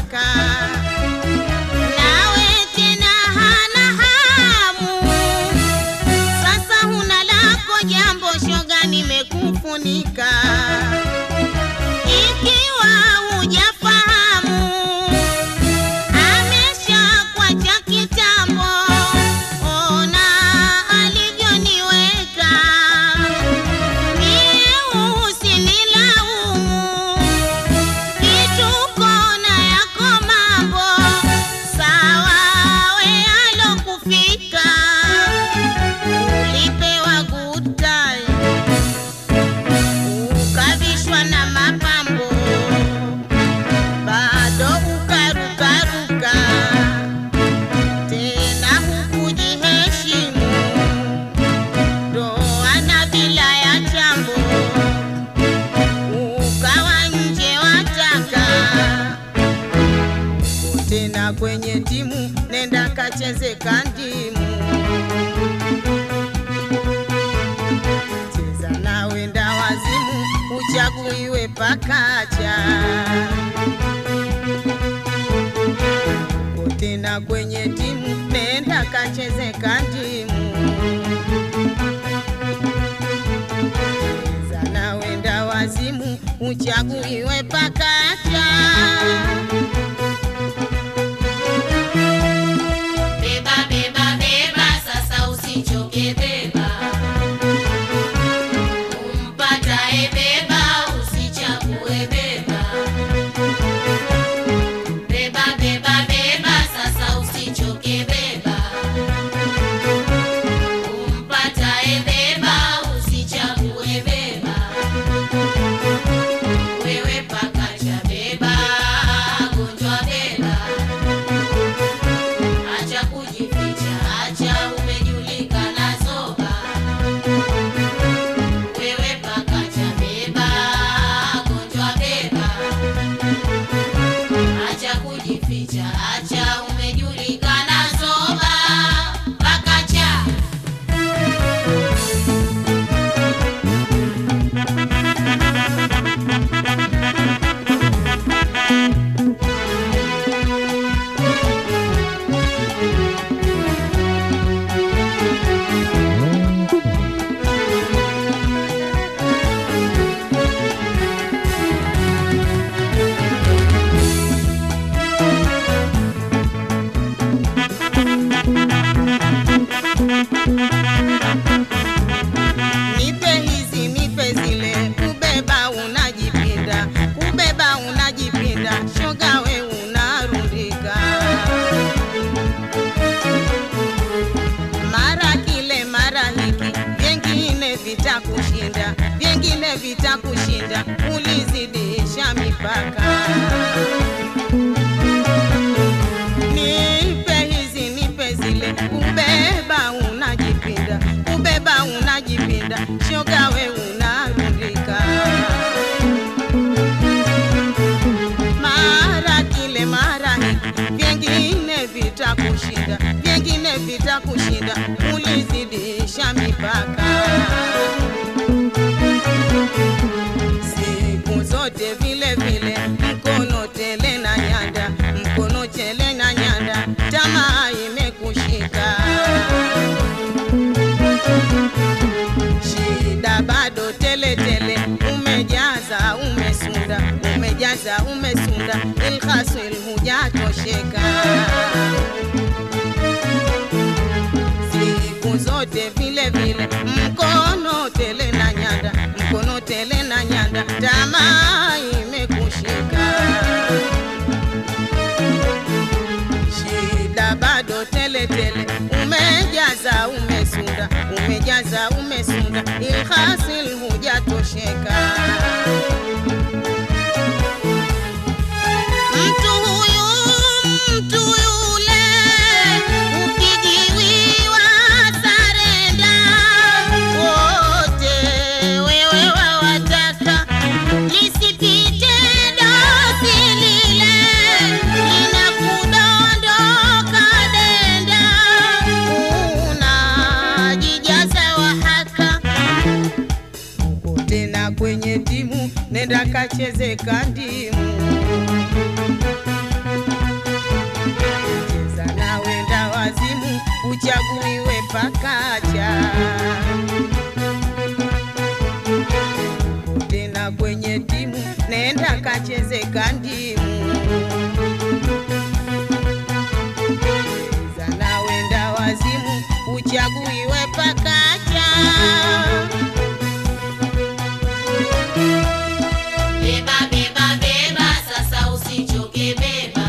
wataka. Nawe tena hana hamu, sasa huna lako jambo, shoga nimekufunika. Ikiwa hujafahamu, ameshakuacha kitambo, ona alivyoniweka. Mie usinilaumu, kituko na yako mambo, sawa we alokufika. Ulipewa good time, ukavishwa na mapambo, bado ukarukaruka, tena hukujiheshimu. Ndoa na bila ya chambo, ukawa nje wataka. Tena kwenye timu, nenda kacheze kandimu. Cheza na wenda wazimu, uchaguiwe pakacha. Tena kwenye timu, nenda kacheze kandimu. Cheza na wenda wazimu, uchaguiwe pakacha. Beba, beba, beba, sasa usichoke beba. Umpatae beba, usichague beba. Beba, beba, beba, sasa usichoke beba. Umpatae beba, usichague beba. Wewe pakacha beba, gonjwa beba. Acha kujificha, acha umejulikana zoba. Wewe pakacha beba, gonjwa beba. Acha kujificha, acha umejulikana zoba. Pakacha. Nipe hizi nipe zile, kubeba unajipinda, kubeba unajipinda, shoga we unarundika. Mara kile mara hiki, vyengine vitakushinda, vyengine vitakushinda, ulizidisha mipaka. Nipe hizi nipe zile, kubeba unajipinda, kubeba unajipinda, shoga we unarundika. Mara kile mara hiki, vyengine vitakushinda, vyengine vitakushinda, ulizidisha mipaka. Siku zote vile vile, mkono tele na nyanda, mkono tele na nyanda, tamaa imekushika. Shida bado tele tele, umejaza umesunda, umejaza umesunda, ilhasil hujatosheka. Siku zote vile vile, mkono tele na nyanda, mkono tele na nyanda, tamaa imekushika. Shida bado tele tele, umejaza umesunda, umejaza umesunda, ilhasil hujatosheka. Mtu yule, ukijiwiwa sarenda, wote wewe wawataka, lisipite dosi lile, linakudondoka denda, unajijaza wahaka. Tena kwenye timu, nenda kacheze kandimu. uchaguiwe pakacha. Tena kwenye timu nenda kacheze kandimu, zana wenda wazimu uchaguiwe pakacha. Beba, beba, beba, sasa usichoke beba.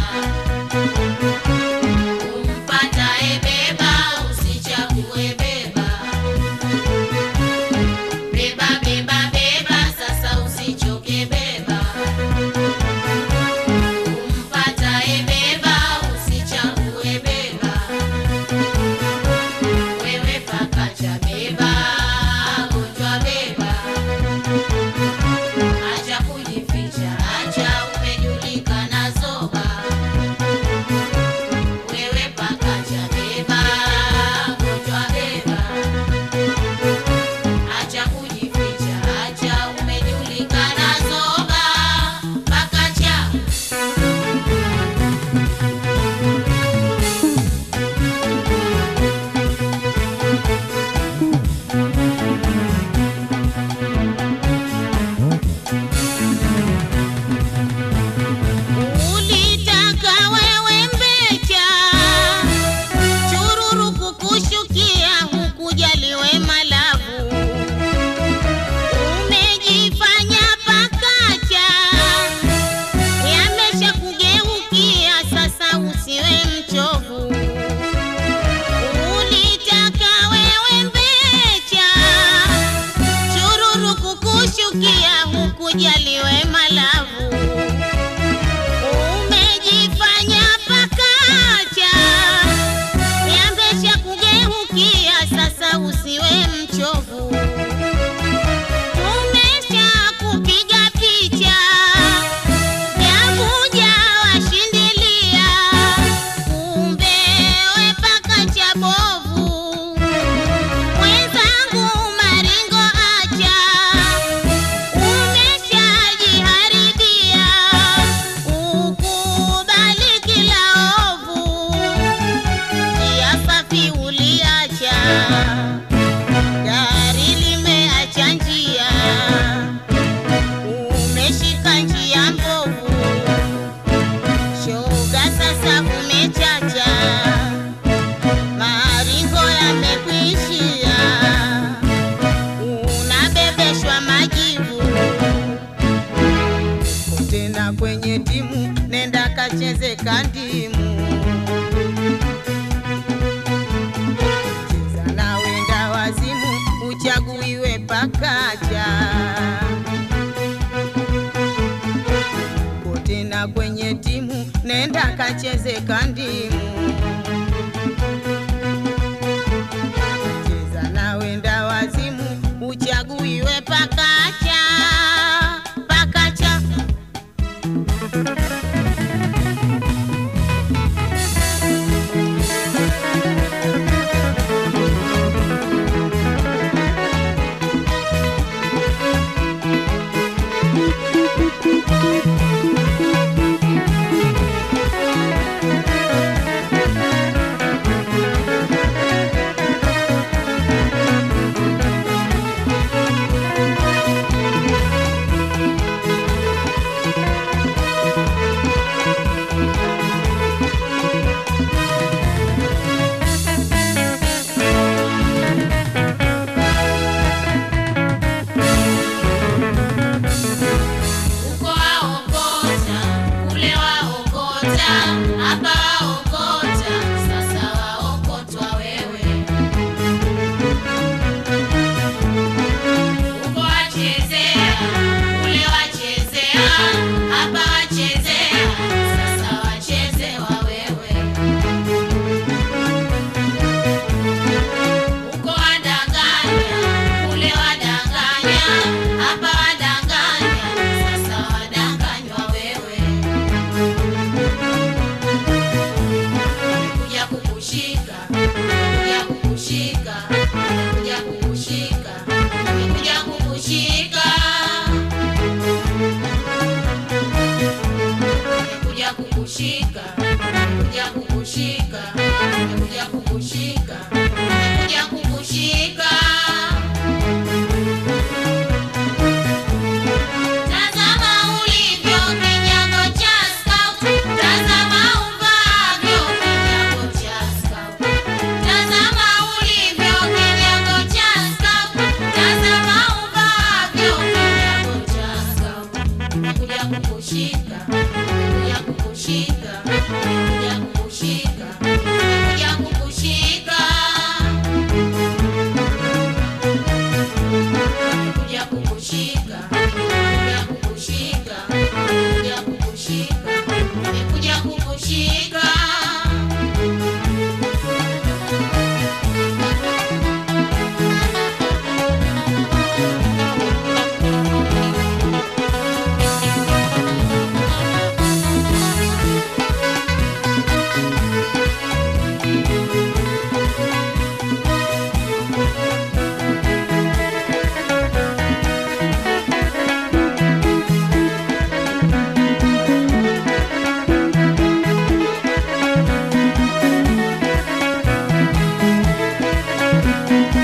Umpatae beba, usichague beba. Beba, beba, beba, sasa usichoke beba. Umpatae beba, usichague beba. Wewe pakacha beba, gonjwa beba. Acha kujificha, acha umejulikana zoba. Wewe pakacha beba, gonjwa beba. Acha kujificha, acha umejulikana zoba. Pakacha. Ulitaka wewe mbecha, chururu kukushukia, hukujaliwe malavu. Umejifanya pakacha, yamesha kugeukia, sasa usiwe mchovu. Ulitaka wewe mbecha, chururu kukushukia, hukujaliwe malavu. Umejifanya pakacha, yamesha kugeukia, sasa usiwe mchovu. Tumesha kupiga picha, yakuja washindilia, kumbe we pakacha bovu. Mwenzangu maringo acha, umeshajiharibia, ukubali kila ovu. Njia safi uliacha, gari limeacha njia, umeshika njia mbovu. Shoga sasa umechacha, maringo yamekuishia, unabebeshwa majivu. Tena kwenye timu nenda kacheze kandimu, cheza na wenda wazimu uchaguiwe pakacha. Tena kwenye timu nenda kacheze kandimu, cheza na wenda wazimu uchaguiwe pakacha. Pakacha. Uko waokota, kule waokota, hapa waokota, sasa waokotwa wewe. Uko wachezea, kule wachezea, hapa wachezea, sasa wachezewa wewe. Uko wadanganya, kule wadanganya, hapa wadanganya, sasa wadanganywa wewe. Kuja kukushika, kuja kukushika, kuja kukushika, kuja kukushika. Kuja kukushika, kuja kukushika, kuja kukushika. Thank you.